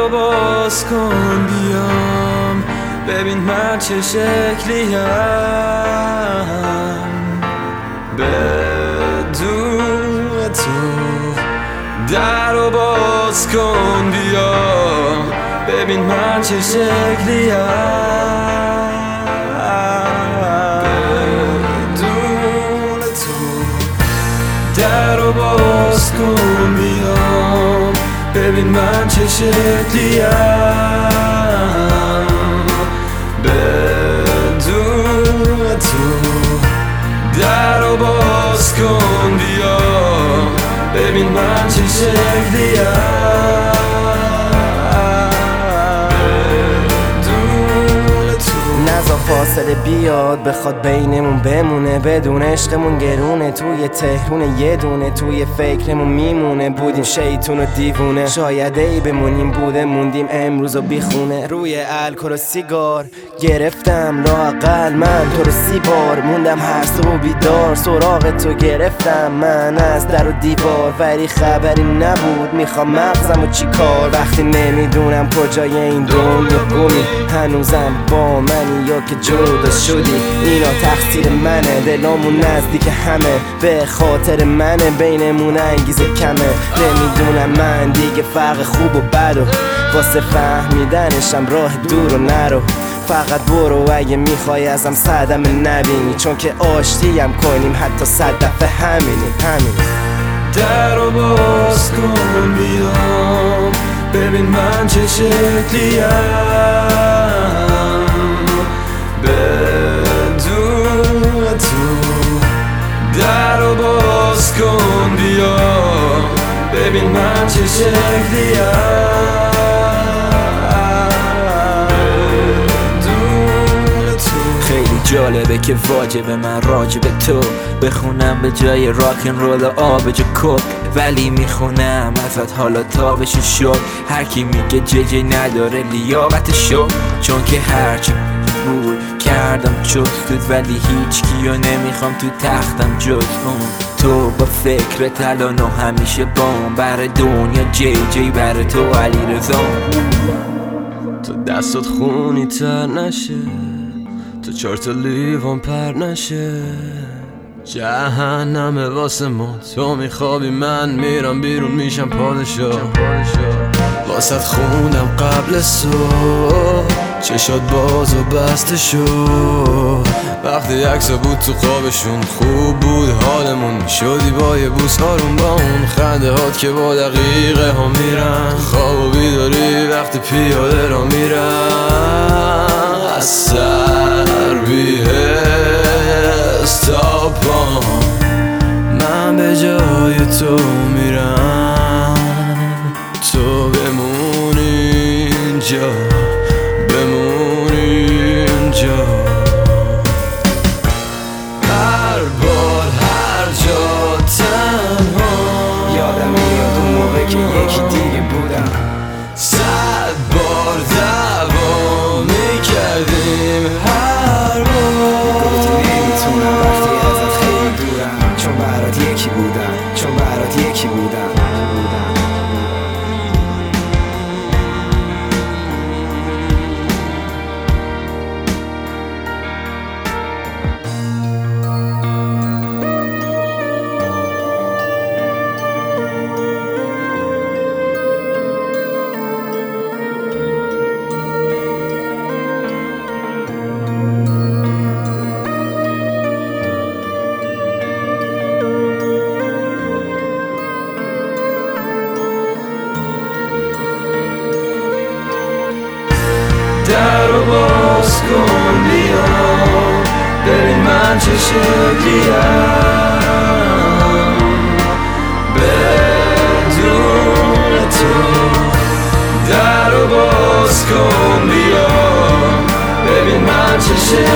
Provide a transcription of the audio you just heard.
رو باز کن بیام ببین من چه شکلیم بدون تو. در رو باز کن بیام ببین من چه شکلیم بدون تو. در رو باز کن بیام ببین من چه شکلیم بدون تو. در رو باز کن بیا ببین من چه شکلیم بدون تو. نزا فاصله بیاد بخواد بینمون بمونه بدون عشقمون گرونه توی تهرون یه دونه توی فکرمون میمونه. بودیم شیطون و دیوونه شاید ای بمونیم بوده موندیم امروز و بیخونه. روی الکل و سیگار گرفتم لااقل من تو رو 30 بار موندم هر صبح بیدار سراغ تو گرفتم من از در و دیوار ولی خبری نبود میخوام مغزم و چی کار وقتی نمیدونم کجای این دنیا گمی هنوزم با منی یا که جدا شدی اینا تقصیر منه دلامون نزدیک همه به خاطر منه بینمون انگیزه کمه نمیدونم من دیگه فرق خوب و بد و واسه فهمیدنشم راه دور و نرو فقط برو اگه میخوای ازم صدمه نبینی چون که آشتیم کنیم حتی 100 دفعه همینی. در رو باز کن بیام ببین من چه شکلیم بدون تو. در رو باز کن بیام ببین من چه شکلیم جالبه که واجبه من راجب تو بخونم به جای راکن رول و آبجو کوک ولی میخونم ازت حالا تابش شد هر کی میگه ججی نداره لیاقتشو چون که هرچی بود کردم جستت ولی هیچ کیو نمیخوام تو تختم جز اون. تو با فکر تلان و همیشه بام بر دنیا جی بر تو علی رضا. تو دستت خونی تر نشه تو 4 تا لیوان پر نشه جهنمه واسه ما تو میخوابی من میرم بیرون میشم پادشاه واسه خوندم قبل صبح چشات باز و بسته شد وقتی عکسا بود تو خوابشون خوب بود حالمون شدی با یه بوس آروم با اون خنده هات که با دقیقه ها میرن خواب و بیداری وقتی پیاده را میرن از سر بیهست تا پام من به جای تو میرم تو بمونی اینجا بمونی اینجا هر بار هر جا تنها یادم میاد اون موقع که یکی دیگه بودم 100 بار دعوا میکردیم هر بار گفتی نمیتونم وقتی ازت خیلی دورم چون برات یکی بودم چون برات یکی بودم. در رو باز کن بیام ببین من چه شکلیم بدون تو. در رو باز کن بیام ببین من چه شکلیم